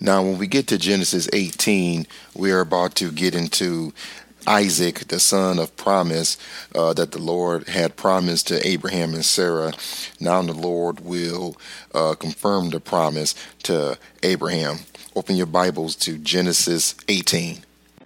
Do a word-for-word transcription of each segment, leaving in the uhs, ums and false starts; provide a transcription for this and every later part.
Now, when we get to Genesis eighteen, we are about to get into Isaac, the son of promise, uh, that the Lord had promised to Abraham and Sarah. Now the Lord will uh, confirm the promise to Abraham. Open your Bibles to Genesis eighteen.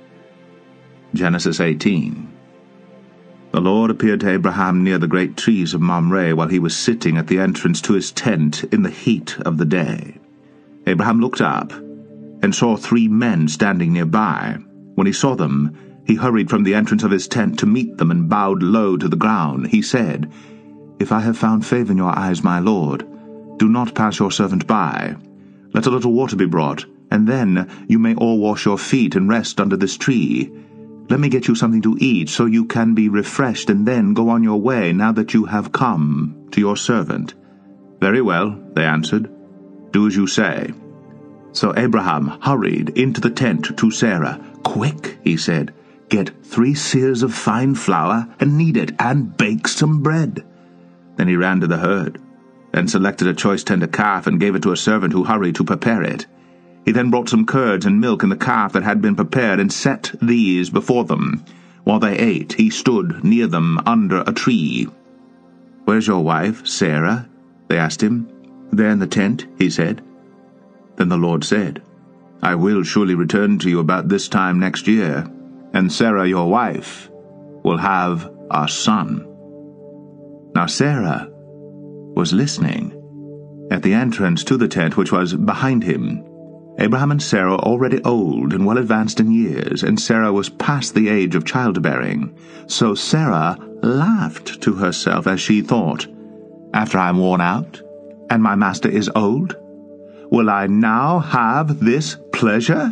Genesis eighteen. The Lord appeared to Abraham near the great trees of Mamre while he was sitting at the entrance to his tent in the heat of the day. Abraham looked up and saw three men standing nearby. When he saw them, he hurried from the entrance of his tent to meet them and bowed low to the ground. He said, "If I have found favor in your eyes, my lord, do not pass your servant by. Let a little water be brought, and then you may all wash your feet and rest under this tree. Let me get you something to eat, so you can be refreshed, and then go on your way, now that you have come to your servant." "Very well," they answered. "Do as you say." So Abraham hurried into the tent to Sarah. "Quick," he said, "get three seahs of fine flour and knead it, and bake some bread." Then he ran to the herd and selected a choice tender calf and gave it to a servant who hurried to prepare it. He then brought some curds and milk and the calf that had been prepared and set these before them. While they ate, he stood near them under a tree. "Where's your wife, Sarah?" they asked him. "There in the tent," he said. Then the Lord said, "I will surely return to you about this time next year, and Sarah your wife will have a son." Now Sarah was listening at the entrance to the tent which was behind him. Abraham and Sarah were already old and well advanced in years, and Sarah was past the age of childbearing. So Sarah laughed to herself as she thought, "After I am worn out, and my master is old, will I now have this pleasure?"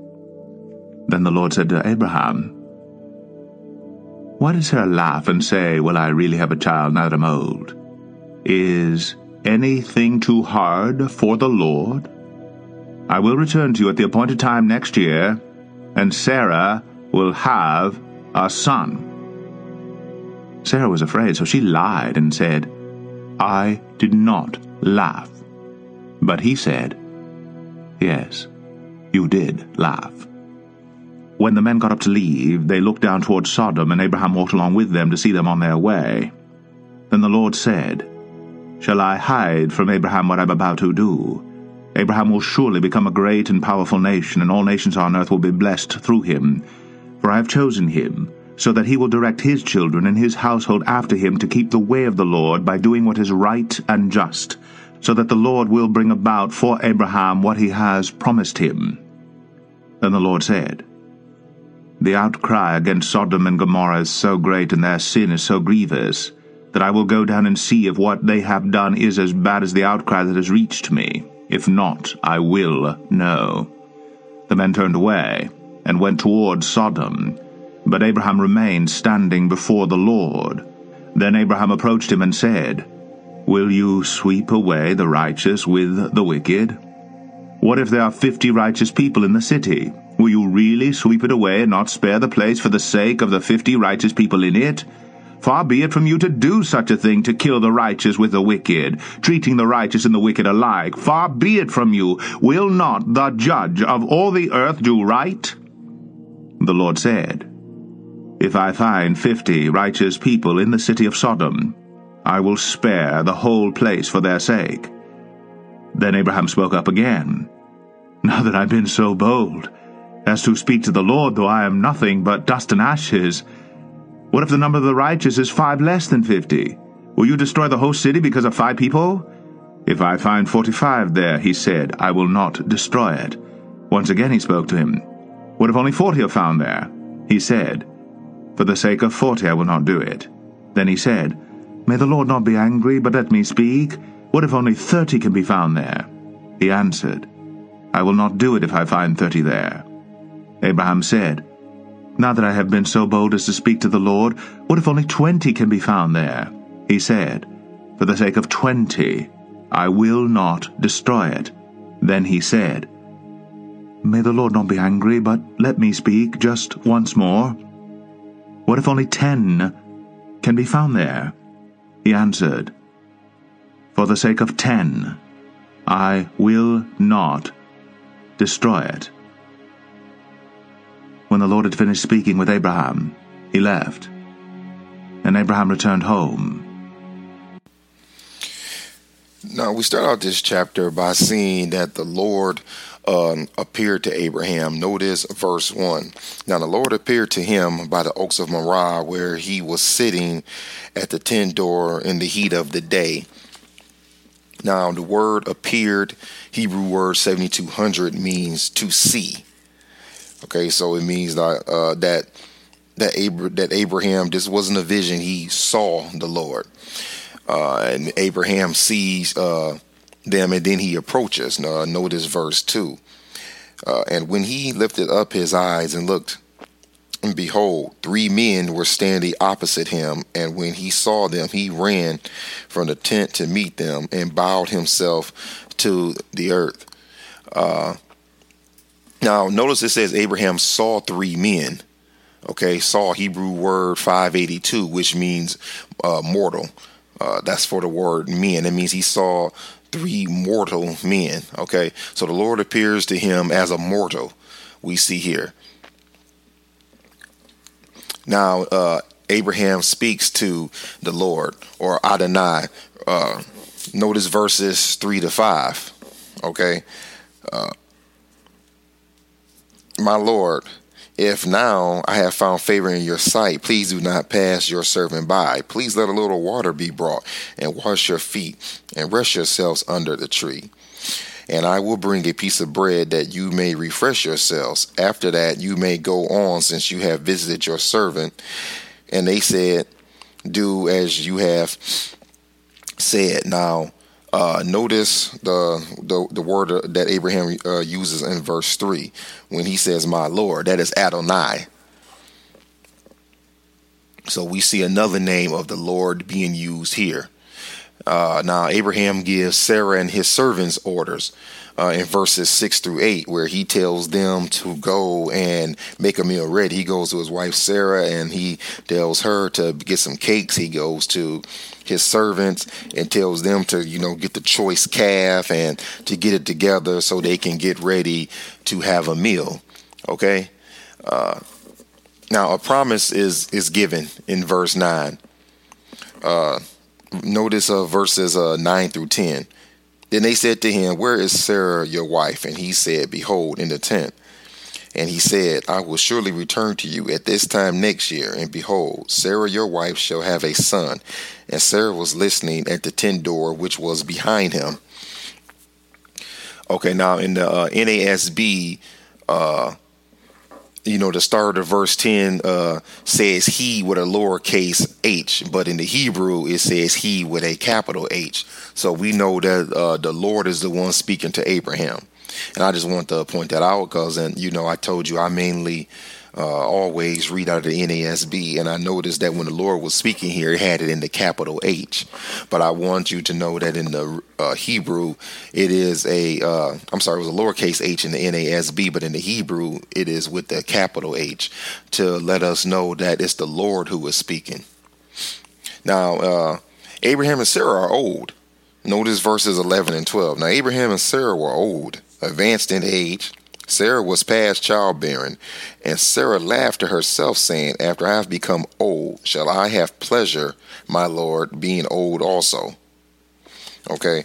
Then the Lord said to Abraham, "Why did Sarah laugh and say, 'Will I really have a child now that I'm old?' Is anything too hard for the Lord? I will return to you at the appointed time next year, and Sarah will have a son." Sarah was afraid, so she lied and said, "I did not laugh." But he said, "Yes, you did laugh." When the men got up to leave, they looked down toward Sodom, and Abraham walked along with them to see them on their way. Then the Lord said, "Shall I hide from Abraham what I'm about to do? Abraham will surely become a great and powerful nation, and all nations on earth will be blessed through him. For I have chosen him, so that he will direct his children and his household after him to keep the way of the Lord by doing what is right and just, so that the Lord will bring about for Abraham what he has promised him." Then the Lord said, "The outcry against Sodom and Gomorrah is so great, and their sin is so grievous, that I will go down and see if what they have done is as bad as the outcry that has reached me. If not, I will know." The men turned away and went toward Sodom, but Abraham remained standing before the Lord. Then Abraham approached him and said, "Will you sweep away the righteous with the wicked? What if there are fifty righteous people in the city? Will you really sweep it away and not spare the place for the sake of the fifty righteous people in it? Far be it from you to do such a thing, to kill the righteous with the wicked, treating the righteous and the wicked alike. Far be it from you. Will not the judge of all the earth do right?" The Lord said, "If I find fifty righteous people in the city of Sodom, I will spare the whole place for their sake." Then Abraham spoke up again, "Now that I've been so bold as to speak to the Lord, though I am nothing but dust and ashes, what if the number of the righteous is five less than fifty? Will you destroy the whole city because of five people?" "If I find forty-five there," he said, "I will not destroy it." Once again he spoke to him. "What if only forty are found there?" He said, "For the sake of forty I will not do it." Then he said, "May the Lord not be angry, but let me speak. What if only thirty can be found there?" He answered, "I will not do it if I find thirty there." Abraham said, "Now that I have been so bold as to speak to the Lord, what if only twenty can be found there?" He said, "For the sake of twenty, I will not destroy it." Then he said, "May the Lord not be angry, but let me speak just once more. What if only ten can be found there?" He answered, "For the sake of ten, I will not destroy it." When the Lord had finished speaking with Abraham, he left, and Abraham returned home. Now, we start out this chapter by seeing that the Lord um, appeared to Abraham. Notice verse one. Now, the Lord appeared to him by the oaks of Morah, where he was sitting at the tent door in the heat of the day. Now, the word appeared, Hebrew word seventy-two hundred, means to see. Okay, so it means that uh, that that, Abra- that Abraham, this wasn't a vision, he saw the Lord. Uh, and Abraham sees uh, them, and then he approaches. Uh, notice verse two. Uh, and when he lifted up his eyes and looked, and behold, three men were standing opposite him. And when he saw them, he ran from the tent to meet them and bowed himself to the earth. Uh, now, notice it says Abraham saw three men. Okay, saw, Hebrew word five eighty-two, which means uh, mortal. Uh, that's for the word men. It means he saw three mortal men. Okay, so the Lord appears to him as a mortal, we see here. Now, uh, Abraham speaks to the Lord, or Adonai. Uh, notice verses three to five. Okay, uh, my Lord, if now I have found favor in your sight, please do not pass your servant by. Please let a little water be brought, and wash your feet, and rest yourselves under the tree. And I will bring a piece of bread that you may refresh yourselves. After that you may go on, since you have visited your servant. And they said, do as you have said. Now, uh, notice the, the the word that Abraham uh, uses in verse three when he says, my Lord. That is Adonai. So we see another name of the Lord being used here. Uh, now, Abraham gives Sarah and his servants orders uh, in verses six through eight, where he tells them to go and make a meal ready. He goes to his wife Sarah and he tells her to get some cakes. He goes to his servants and tells them to, you know, get the choice calf and to get it together so they can get ready to have a meal. Okay. Uh, now, a promise is is given in verse nine. Uh, Notice uh, verses uh, nine through ten. Then they said to him, where is Sarah your wife? And he said, behold, in the tent. And he said, I will surely return to you at this time next year. And behold, Sarah your wife shall have a son. And Sarah was listening at the tent door, which was behind him. Okay, now in the uh, N A S B, uh, you know, the start of verse ten uh, says he with a lowercase h, but in the Hebrew it says he with a capital H. So we know that uh, the Lord is the one speaking to Abraham. And I just want to point that out because, and you know, I told you I mainly uh, always read out of the N A S B, and I noticed that when the Lord was speaking here, it had it in the capital H. But I want you to know that in the uh, Hebrew, it is a, uh, I'm sorry, it was a lowercase h in the N A S B, but in the Hebrew, it is with the capital H to let us know that it's the Lord who is speaking. Now, uh, Abraham and Sarah are old. Notice verses eleven and twelve. Now, Abraham and Sarah were old, advanced in age. Sarah was past childbearing, and Sarah laughed to herself, saying, after I have become old, shall I have pleasure, my Lord, being old also? Okay.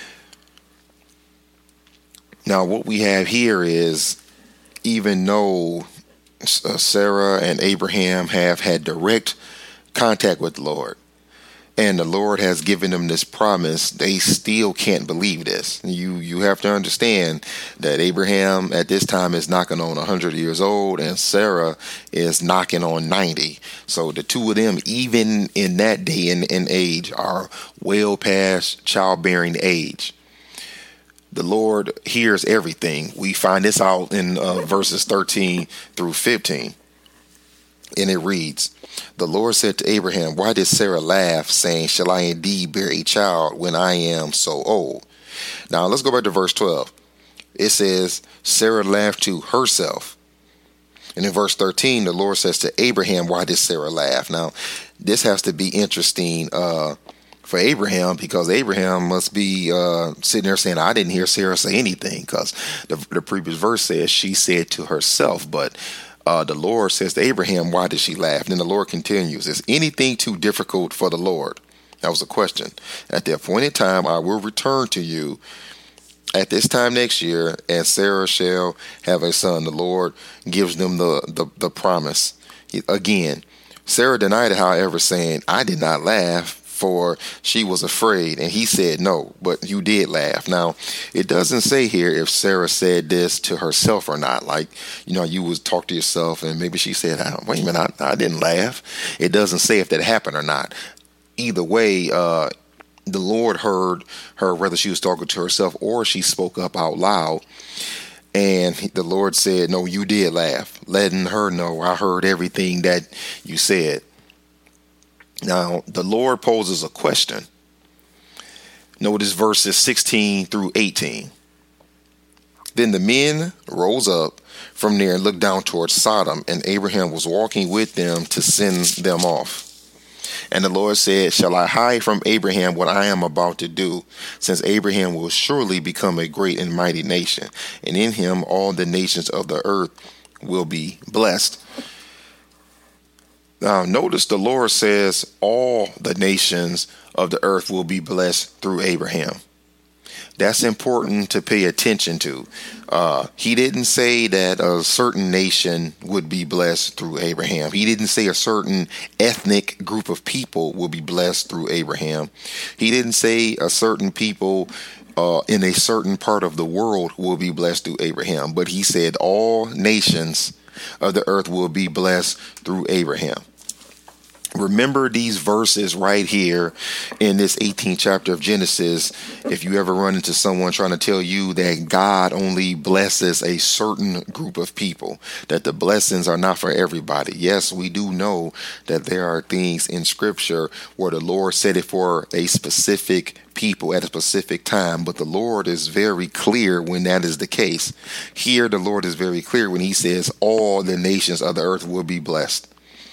Now, what we have here is, even though uh, Sarah and Abraham have had direct contact with the Lord, and the Lord has given them this promise, they still can't believe this. You you have to understand that Abraham at this time is knocking on one hundred years old and Sarah is knocking on ninety. So the two of them, even in that day and, and age, are well past childbearing age. The Lord hears everything. We find this out in uh, verses thirteen through fifteen. And it reads, the Lord said to Abraham, why did Sarah laugh, saying, shall I indeed bear a child when I am so old? Now, let's go back to verse twelve. It says, Sarah laughed to herself. And in verse thirteen, the Lord says to Abraham, why did Sarah laugh? Now, this has to be interesting uh, for Abraham, because Abraham must be uh, sitting there saying, I didn't hear Sarah say anything, because the, the previous verse says she said to herself. But uh, the Lord says to Abraham, why did she laugh? And then the Lord continues, is anything too difficult for the Lord? That was a question. At the appointed time, I will return to you at this time next year, and Sarah shall have a son. The Lord gives them the, the, the promise. He, again, Sarah denied it, however, saying, I did not laugh, for she was afraid. And he said, no, but you did laugh. Now, it doesn't say here if Sarah said this to herself or not. Like, you know, you would talk to yourself and maybe she said, wait a minute, I, I didn't laugh. It doesn't say if that happened or not. Either way, uh, the Lord heard her, whether she was talking to herself or she spoke up out loud. And the Lord said, no, you did laugh, letting her know, I heard everything that you said. Now, the Lord poses a question. Notice verses sixteen through eighteen. Then the men rose up from there and looked down towards Sodom, and Abraham was walking with them to send them off. And the Lord said, shall I hide from Abraham what I am about to do, since Abraham will surely become a great and mighty nation, and in him all the nations of the earth will be blessed. Now, notice the Lord says all the nations of the earth will be blessed through Abraham. That's important to pay attention to. Uh, he didn't say that a certain nation would be blessed through Abraham. He didn't say a certain ethnic group of people will be blessed through Abraham. He didn't say a certain people uh, in a certain part of the world will be blessed through Abraham. But he said all nations of the earth will be blessed through Abraham. Remember these verses right here in this eighteenth chapter of Genesis. If you ever run into someone trying to tell you that God only blesses a certain group of people, that the blessings are not for everybody. Yes, we do know that there are things in Scripture where the Lord said it for a specific people at a specific time, but the Lord is very clear when that is the case. Here, the Lord is very clear when he says all the nations of the earth will be blessed.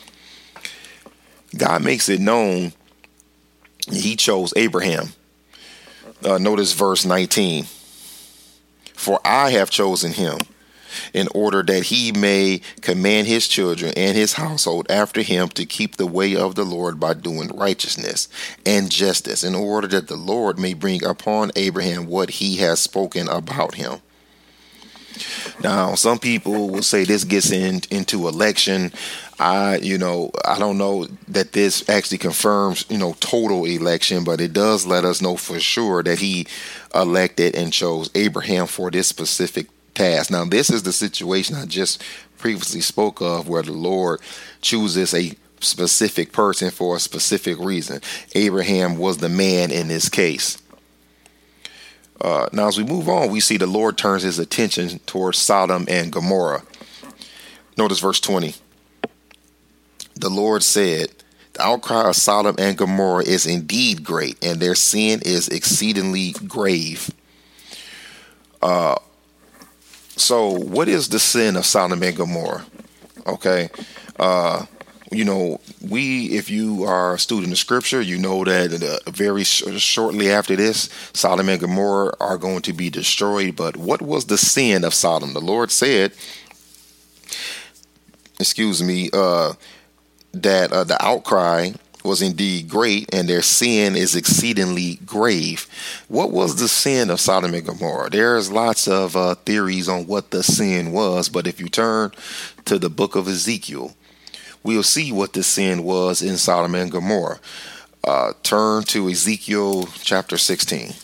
God makes it known he chose Abraham. Uh, notice verse nineteen. For I have chosen him in order that he may command his children and his household after him to keep the way of the Lord by doing righteousness and justice, in order that the Lord may bring upon Abraham what he has spoken about him. Now, some people will say this gets in, into election. I, you know, I don't know that this actually confirms, you know, total election, but it does let us know for sure that he elected and chose Abraham for this specific task. Now, this is the situation I just previously spoke of, where the Lord chooses a specific person for a specific reason. Abraham was the man in this case. Uh, now, as we move on, we see the Lord turns his attention towards Sodom and Gomorrah. Notice verse twenty. The Lord said, the outcry of Sodom and Gomorrah is indeed great, and their sin is exceedingly grave. Uh, so what is the sin of Sodom and Gomorrah? Okay. Uh, you know, we, if you are a student of Scripture, you know that uh, very sh- shortly after this, Sodom and Gomorrah are going to be destroyed. But what was the sin of Sodom? The Lord said, excuse me, uh, that uh, the outcry was indeed great, and their sin is exceedingly grave. What was the sin of Sodom and Gomorrah? There's lots of uh, theories on what the sin was, but if you turn to the book of Ezekiel, we'll see what the sin was in Sodom and Gomorrah. Uh, turn to Ezekiel chapter sixteen.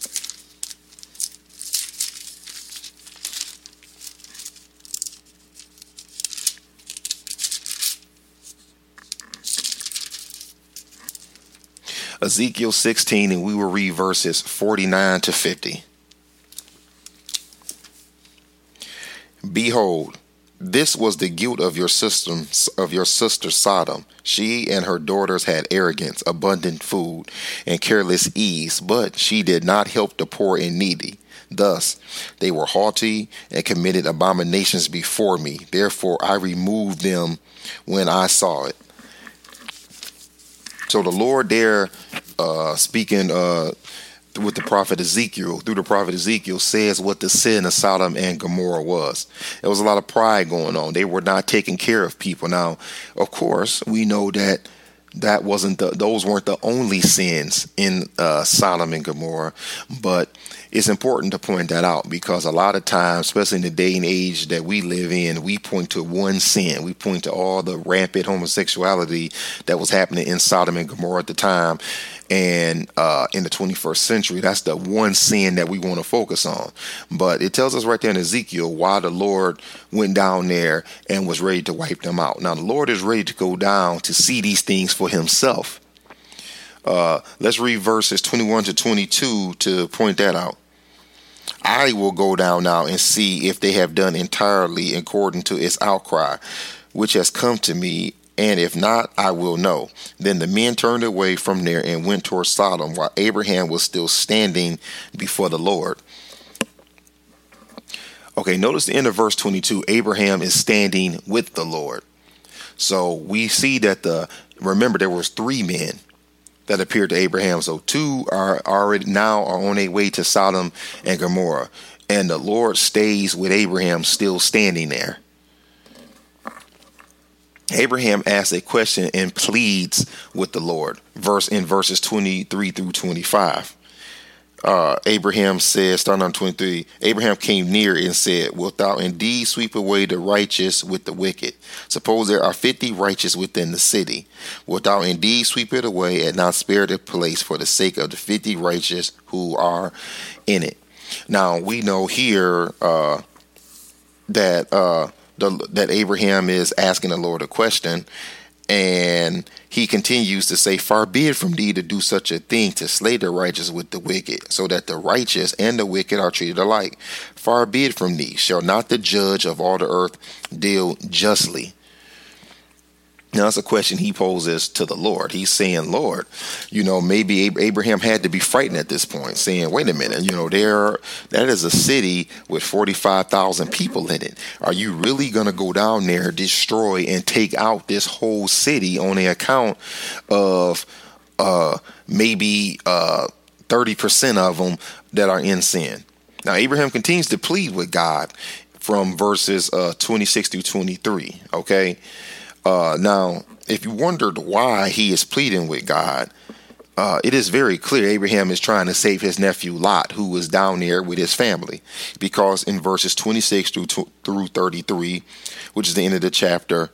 Ezekiel sixteen, and we will read verses forty-nine to fifty. Behold, this was the guilt of your system, of your sister Sodom. She and her daughters had arrogance, abundant food, and careless ease, but she did not help the poor and needy. Thus, they were haughty and committed abominations before me. Therefore, I removed them when I saw it. So the Lord there uh, speaking uh, with the prophet Ezekiel, through the prophet Ezekiel, says what the sin of Sodom and Gomorrah was. There was a lot of pride going on. They were not taking care of people. Now, of course, we know that that wasn't the, those weren't the only sins in uh, Sodom and Gomorrah, but it's important to point that out because a lot of times, especially in the day and age that we live in, we point to one sin. We point to all the rampant homosexuality that was happening in Sodom and Gomorrah at the time. And uh, in the twenty-first century, that's the one sin that we want to focus on. But it tells us right there in Ezekiel why the Lord went down there and was ready to wipe them out. Now, the Lord is ready to go down to see these things for himself. Uh, let's read verses twenty-one to twenty-two to point that out. I will go down now and see if they have done entirely according to its outcry, which has come to me, and if not, I will know. Then the men turned away from there and went toward Sodom, while Abraham was still standing before the Lord. Okay, notice the end of verse twenty-two. Abraham is standing with the Lord. So we see that the, remember there was three men that appeared to Abraham. So two are already now are on their way to Sodom and Gomorrah. And the Lord stays with Abraham still standing there. Abraham asks a question and pleads with the Lord. Verse in verses twenty-three through twenty-five. Uh, Abraham says, starting on twenty-three, Abraham came near and said, wilt thou indeed sweep away the righteous with the wicked? Suppose there are fifty righteous within the city. Wilt thou indeed sweep it away and not spare the place for the sake of the fifty righteous who are in it? Now, we know here uh, that uh, the, that Abraham is asking the Lord a question. And he continues to say, far be it from thee to do such a thing, to slay the righteous with the wicked, so that the righteous and the wicked are treated alike. Far be it from thee. Shall not the judge of all the earth deal justly? Now, that's a question he poses to the Lord. He's saying, Lord, you know, maybe Abraham had to be frightened at this point, saying, wait a minute, you know, there, that is a city with forty-five thousand people in it. Are you really going to go down there, destroy and take out this whole city on the account of uh, maybe uh, thirty percent of them that are in sin? Now, Abraham continues to plead with God from verses uh, twenty-six through twenty-three. OK. Uh, now, if you wondered why he is pleading with God, uh, it is very clear Abraham is trying to save his nephew Lot, who was down there with his family, because in verses twenty-six through through thirty-three, which is the end of the chapter,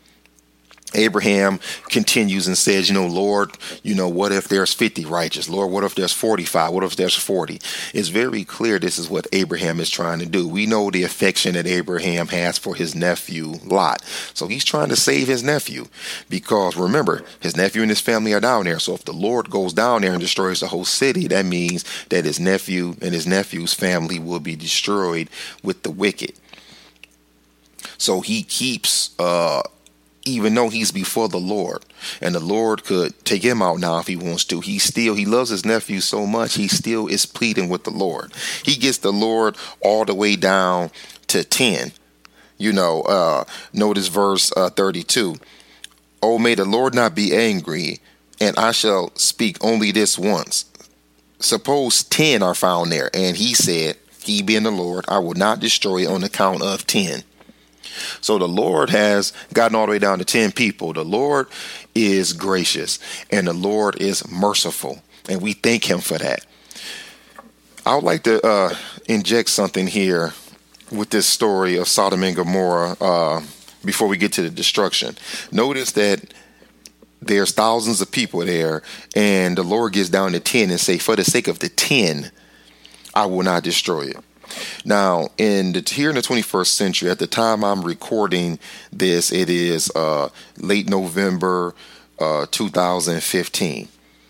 Abraham continues and says, you know, Lord, you know, what if there's fifty righteous? Lord, what if there's forty-five? What if there's forty? It's very clear this is what Abraham is trying to do. We know the affection that Abraham has for his nephew Lot. So he's trying to save his nephew because, remember, his nephew and his family are down there. So if the Lord goes down there and destroys the whole city, that means that his nephew and his nephew's family will be destroyed with the wicked. So he keeps uh even though he's before the Lord, and the Lord could take him out now if he wants to, he still, he loves his nephew so much, he still is pleading with the Lord. He gets the Lord all the way down to ten. You know, uh, notice verse uh, thirty-two. Oh, may the Lord not be angry, and I shall speak only this once. Suppose ten are found there, and he said, he being the Lord, I will not destroy on account of ten. So the Lord has gotten all the way down to ten people. The Lord is gracious and the Lord is merciful, and we thank him for that. I would like to uh, inject something here with this story of Sodom and Gomorrah uh, before we get to the destruction. Notice that there's thousands of people there, and the Lord gets down to ten and say, for the sake of the ten, I will not destroy it. Now, in the, here in the twenty-first century, at the time I'm recording this, it is uh, late November uh, two thousand fifteen.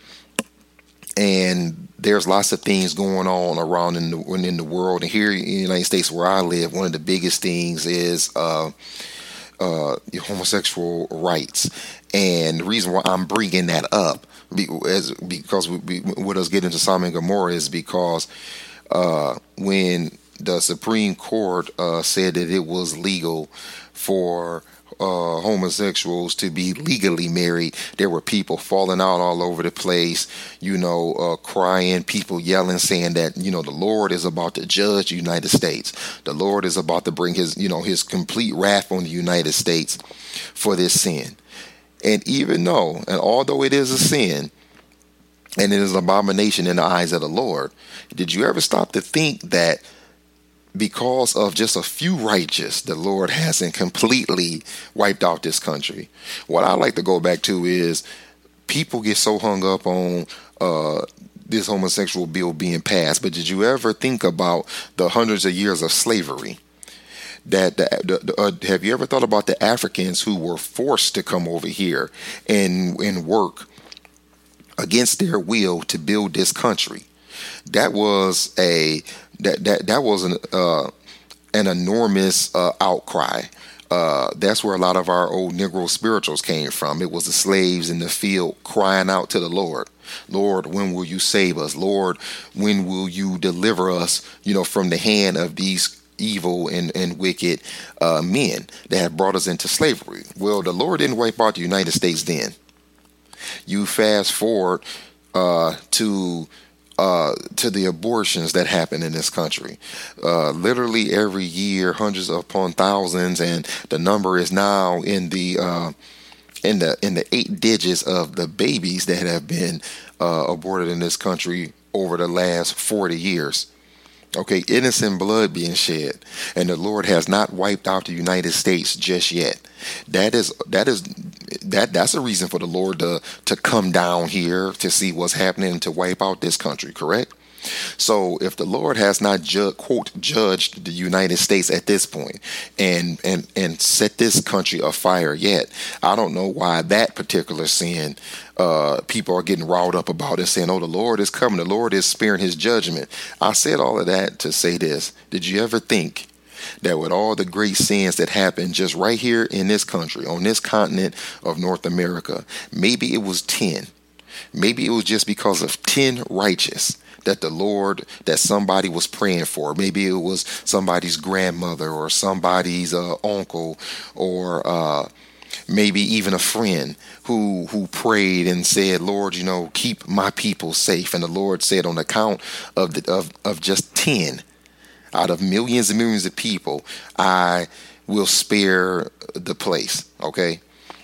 And there's lots of things going on around in the, in the world. And here in the United States where I live, one of the biggest things is uh, uh, homosexual rights. And the reason why I'm bringing that up is because we, we, what us get into Sodom and Gomorrah is because Uh, when the Supreme Court uh, said that it was legal for uh, homosexuals to be legally married, there were people falling out all over the place, you know, uh, crying, people yelling, saying that, you know, the Lord is about to judge the United States. The Lord is about to bring his, you know, his complete wrath on the United States for this sin. And even though, and although it is a sin, and it is an abomination in the eyes of the Lord, did you ever stop to think that because of just a few righteous, the Lord hasn't completely wiped out this country? What I like to go back to is people get so hung up on uh, this homosexual bill being passed, but did you ever think about the hundreds of years of slavery? That the, the, the, uh, have you ever thought about the Africans who were forced to come over here and and work against their will to build this country? That was a that that that was an uh, an enormous uh, outcry. Uh, that's where a lot of our old Negro spirituals came from. It was the slaves in the field crying out to the Lord. Lord, when will you save us? Lord, when will you deliver us, you know, from the hand of these evil and, and wicked uh, men that have brought us into slavery? Well, the Lord didn't wipe out the United States then. You fast forward uh, to uh, to the abortions that happen in this country. Uh, literally every year, hundreds upon thousands, and the number is now in the uh, in the in the eight digits of the babies that have been uh, aborted in this country over the last forty years. Okay, innocent blood being shed, and the Lord has not wiped out the United States just yet. That is that is that that's a reason for the Lord to to come down here to see what's happening, to wipe out this country, correct? So if the Lord has not ju- quote judged the United States at this point and and and set this country afire yet, I don't know why that particular sin uh, people are getting riled up about it, saying, "Oh, the Lord is coming. The Lord is sparing His judgment." I said all of that to say this: did you ever think that with all the great sins that happened just right here in this country, on this continent of North America, maybe it was ten, maybe it was just because of ten righteous that the Lord, that somebody was praying for? Maybe it was somebody's grandmother or somebody's uh, uncle, or uh, maybe even a friend who who prayed and said, "Lord, you know, keep my people safe." And the Lord said, on account of the, of of just ten out of millions and millions of people, I will spare the place. Okay.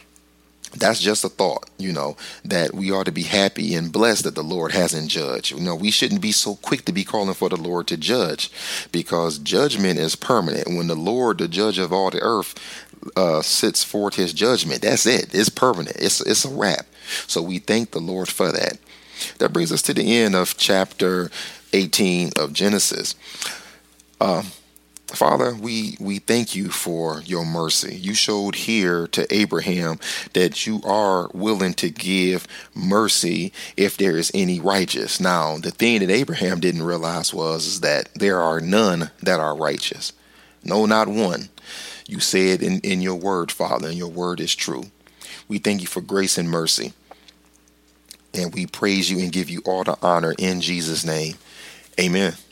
That's just a thought, you know, that we ought to be happy and blessed that the Lord hasn't judged. You know, we shouldn't be so quick to be calling for the Lord to judge, because judgment is permanent. When the Lord, the judge of all the earth, uh, sits forth his judgment, that's it. It's permanent. It's, it's a wrap. So we thank the Lord for that. That brings us to the end of chapter eighteen of Genesis. Uh, Father, we, we thank you for your mercy. You showed here to Abraham that you are willing to give mercy if there is any righteous. Now, the thing that Abraham didn't realize was is that there are none that are righteous. No, not one. You said in, in your word, Father, and your word is true. We thank you for grace and mercy. And we praise you and give you all the honor in Jesus' name. Amen.